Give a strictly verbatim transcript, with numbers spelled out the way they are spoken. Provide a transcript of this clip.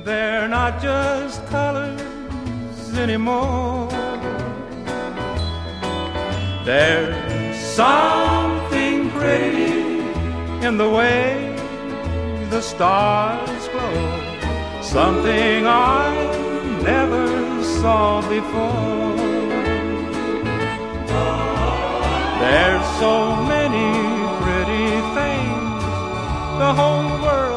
they're not just colors anymore. There's something pretty in the way the stars glow, something I never saw before. There's so many pretty things the whole world